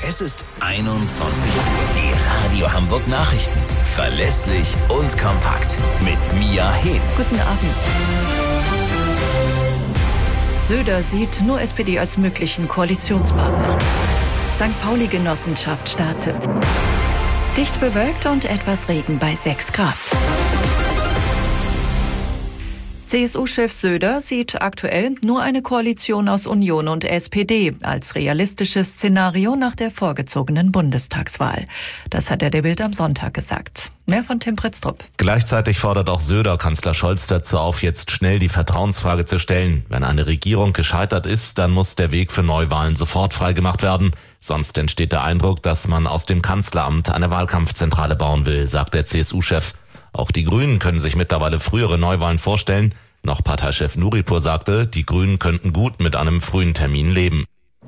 Es ist 21 Uhr. Die Radio Hamburg Nachrichten. Verlässlich und kompakt. Mit Mia Hehn. Guten Abend. Söder sieht nur SPD als möglichen Koalitionspartner. St. Pauli-Genossenschaft startet. Dicht bewölkt und etwas Regen bei 6 Grad. CSU-Chef Söder sieht aktuell nur eine Koalition aus Union und SPD als realistisches Szenario nach der vorgezogenen Bundestagswahl. Das hat er der Bild am Sonntag gesagt. Mehr von Tim Pritztrup. Gleichzeitig fordert auch Söder Kanzler Scholz dazu auf, jetzt schnell die Vertrauensfrage zu stellen. Wenn eine Regierung gescheitert ist, dann muss der Weg für Neuwahlen sofort freigemacht werden. Sonst entsteht der Eindruck, dass man aus dem Kanzleramt eine Wahlkampfzentrale bauen will, sagt der CSU-Chef. Auch die Grünen können sich mittlerweile frühere Neuwahlen vorstellen. Noch Parteichef Nuripur sagte, die Grünen könnten gut mit einem frühen Termin leben.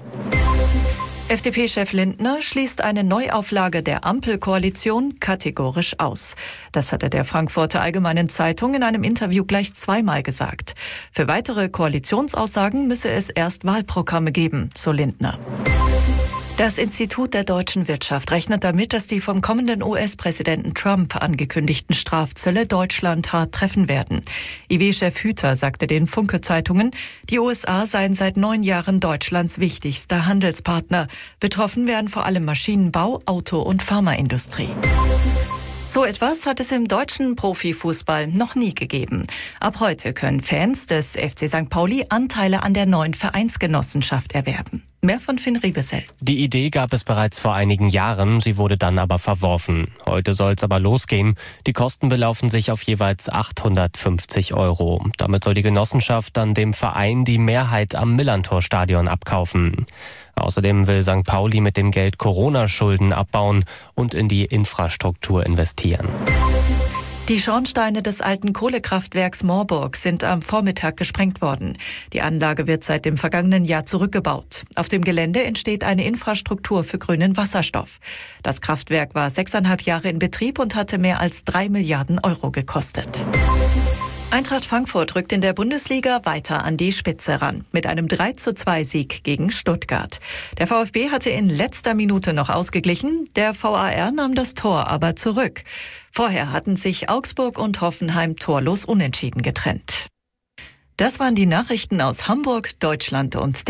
FDP-Chef Lindner schließt eine Neuauflage der Ampelkoalition kategorisch aus. Das hat er der Frankfurter Allgemeinen Zeitung in einem Interview gleich zweimal gesagt. Für weitere Koalitionsaussagen müsse es erst Wahlprogramme geben, so Lindner. Das Institut der deutschen Wirtschaft rechnet damit, dass die vom kommenden US-Präsidenten Trump angekündigten Strafzölle Deutschland hart treffen werden. IW-Chef Hüter sagte den Funke-Zeitungen, die USA seien seit 9 Jahren Deutschlands wichtigster Handelspartner. Betroffen wären vor allem Maschinenbau, Auto- und Pharmaindustrie. So etwas hat es im deutschen Profifußball noch nie gegeben. Ab heute können Fans des FC St. Pauli Anteile an der neuen Vereinsgenossenschaft erwerben. Mehr von Finn Riebesell. Die Idee gab es bereits vor einigen Jahren, sie wurde dann aber verworfen. Heute soll es aber losgehen. Die Kosten belaufen sich auf jeweils 850 €. Damit soll die Genossenschaft dann dem Verein die Mehrheit am Millerntor-Stadion abkaufen. Außerdem will St. Pauli mit dem Geld Corona-Schulden abbauen und in die Infrastruktur investieren. Die Schornsteine des alten Kohlekraftwerks Moorburg sind am Vormittag gesprengt worden. Die Anlage wird seit dem vergangenen Jahr zurückgebaut. Auf dem Gelände entsteht eine Infrastruktur für grünen Wasserstoff. Das Kraftwerk war 6,5 Jahre in Betrieb und hatte mehr als 3 Milliarden € gekostet. Eintracht Frankfurt rückt in der Bundesliga weiter an die Spitze ran, mit einem 3:2-Sieg gegen Stuttgart. Der VfB hatte in letzter Minute noch ausgeglichen, der VAR nahm das Tor aber zurück. Vorher hatten sich Augsburg und Hoffenheim torlos unentschieden getrennt. Das waren die Nachrichten aus Hamburg, Deutschland und der